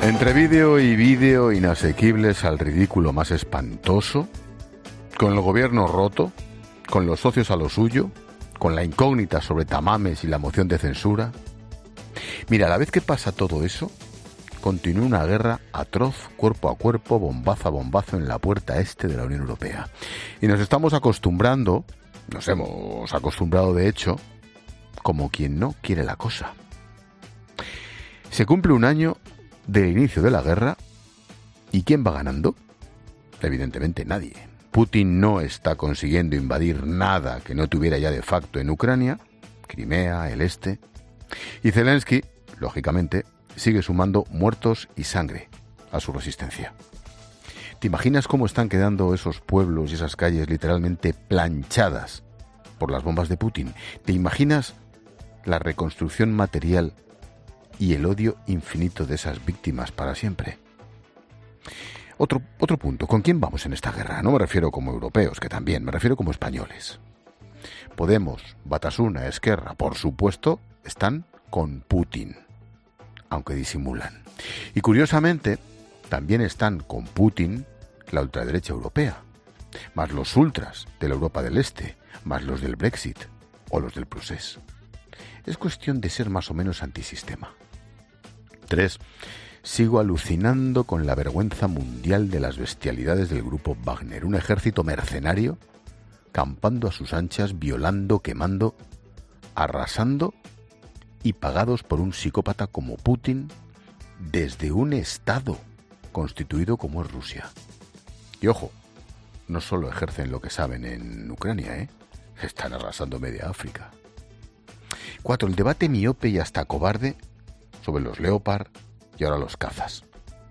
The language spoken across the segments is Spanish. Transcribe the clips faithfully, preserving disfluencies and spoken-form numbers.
Entre vídeo y vídeo inasequibles al ridículo más espantoso, con el gobierno roto, con los socios a lo suyo, con la incógnita sobre tamames y la moción de censura. Mira, a la vez que pasa todo eso, continúa una guerra atroz, cuerpo a cuerpo, bombazo a bombazo en la puerta este de la Unión Europea. Y nos estamos acostumbrando, nos hemos acostumbrado de hecho, como quien no quiere la cosa. Se cumple un año del inicio de la guerra, ¿y quién va ganando? Evidentemente nadie. Putin no está consiguiendo invadir nada que no tuviera ya de facto en Ucrania, Crimea, el este, y Zelensky, lógicamente, sigue sumando muertos y sangre a su resistencia. ¿Te imaginas cómo están quedando esos pueblos y esas calles literalmente planchadas por las bombas de Putin? ¿Te imaginas la reconstrucción material y el odio infinito de esas víctimas para siempre? Otro, otro punto, ¿con quién vamos en esta guerra? No me refiero como europeos, que también, me refiero como españoles. Podemos, Batasuna, Esquerra, por supuesto, están con Putin, aunque disimulan. Y curiosamente, también están con Putin la ultraderecha europea, más los ultras de la Europa del Este, más los del Brexit o los del Prusés. Es cuestión de ser más o menos antisistema. Tres. Sigo alucinando con la vergüenza mundial de las bestialidades del grupo Wagner, un ejército mercenario campando a sus anchas, violando, quemando, arrasando y pagados por un psicópata como Putin desde un Estado constituido como es Rusia. Y ojo, no solo ejercen lo que saben en Ucrania, ¿eh? Están arrasando media África. Cuatro. El debate miope y hasta cobarde sobre los Leopard y ahora los cazas.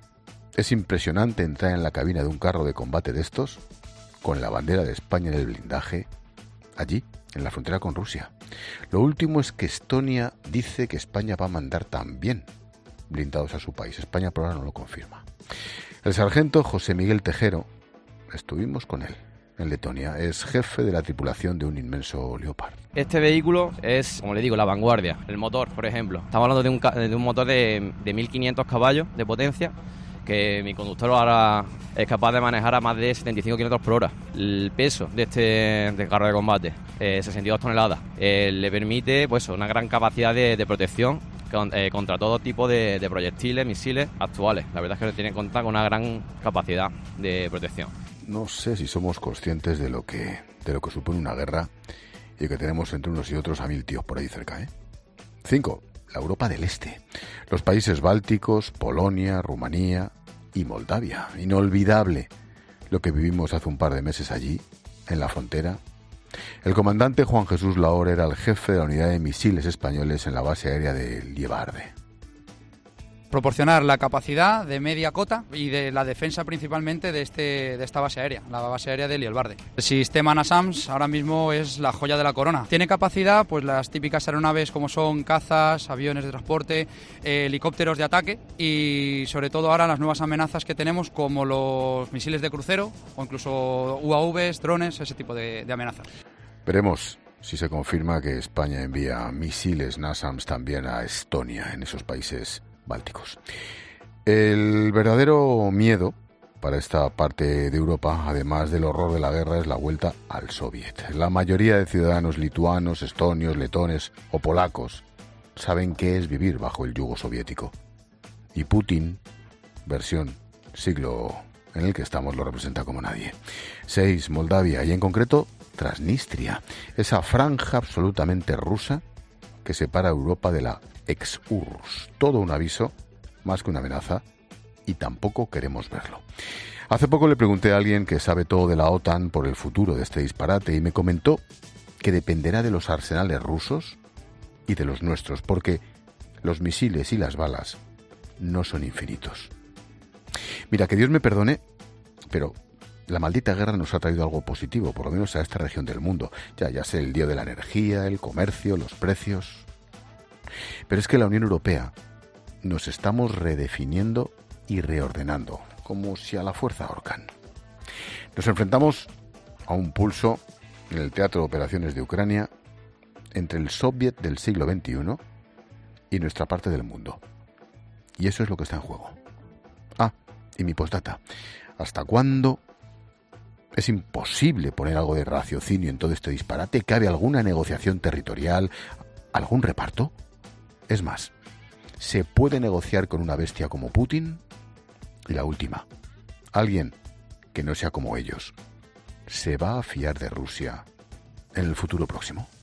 Es impresionante entrar en la cabina de un carro de combate de estos con la bandera de España en el blindaje, allí, en la frontera con Rusia. Lo último es que Estonia dice que España va a mandar también blindados a su país. España por ahora no lo confirma. El sargento José Miguel Tejero, estuvimos con él en Letonia, es jefe de la tripulación de un inmenso Leopard. Este vehículo es, como le digo, la vanguardia. El motor, por ejemplo. Estamos hablando de un, de un motor de, de mil quinientos caballos de potencia, que mi conductor ahora es capaz de manejar a más de setenta y cinco kilómetros por hora. El peso de este de carro de combate, eh, sesenta y dos toneladas, eh, le permite pues una gran capacidad de, de protección con, eh, contra todo tipo de, de proyectiles, misiles actuales. La verdad es que tiene cuenta con una gran capacidad de protección. No sé si somos conscientes de lo que de lo que supone una guerra y que tenemos entre unos y otros a mil tíos por ahí cerca, ¿eh? Cinco. La Europa del Este. Los países bálticos, Polonia, Rumanía y Moldavia. Inolvidable lo que vivimos hace un par de meses allí, en la frontera. El comandante Juan Jesús Lahore era el jefe de la unidad de misiles españoles en la base aérea de Liebarde. Proporcionar la capacidad de media cota y de la defensa principalmente de, este, de esta base aérea, la base aérea de Liebarde. El sistema NASAMS ahora mismo es la joya de la corona. Tiene capacidad, pues las típicas aeronaves como son cazas, aviones de transporte, eh, helicópteros de ataque y sobre todo ahora las nuevas amenazas que tenemos como los misiles de crucero o incluso U A Vs, drones, ese tipo de, de amenazas. Veremos si se confirma que España envía misiles NASAMS también a Estonia, en esos países bálticos. El verdadero miedo para esta parte de Europa, además del horror de la guerra, es la vuelta al Soviet. La mayoría de ciudadanos lituanos, estonios, letones o polacos saben qué es vivir bajo el yugo soviético. Y Putin, versión siglo en el que estamos, lo representa como nadie. Seis. Moldavia y en concreto Transnistria, esa franja absolutamente rusa que separa a Europa de la ex-U R S S. Todo un aviso, más que una amenaza, y tampoco queremos verlo. Hace poco le pregunté a alguien que sabe todo de la OTAN por el futuro de este disparate y me comentó que dependerá de los arsenales rusos y de los nuestros, porque los misiles y las balas no son infinitos. Mira, que Dios me perdone, pero la maldita guerra nos ha traído algo positivo, por lo menos a esta región del mundo. Ya, ya sé, el lío de la energía, el comercio, los precios. Pero es que la Unión Europea nos estamos redefiniendo y reordenando, como si a la fuerza ahorcan. Nos enfrentamos a un pulso en el teatro de operaciones de Ucrania entre el Soviet del siglo veintiuno y nuestra parte del mundo. Y eso es lo que está en juego. Y mi postdata, ¿hasta cuándo es imposible poner algo de raciocinio en todo este disparate? ¿Cabe alguna negociación territorial? ¿Algún reparto? Es más, ¿se puede negociar con una bestia como Putin? Y la última, alguien que no sea como ellos, ¿se va a fiar de Rusia en el futuro próximo?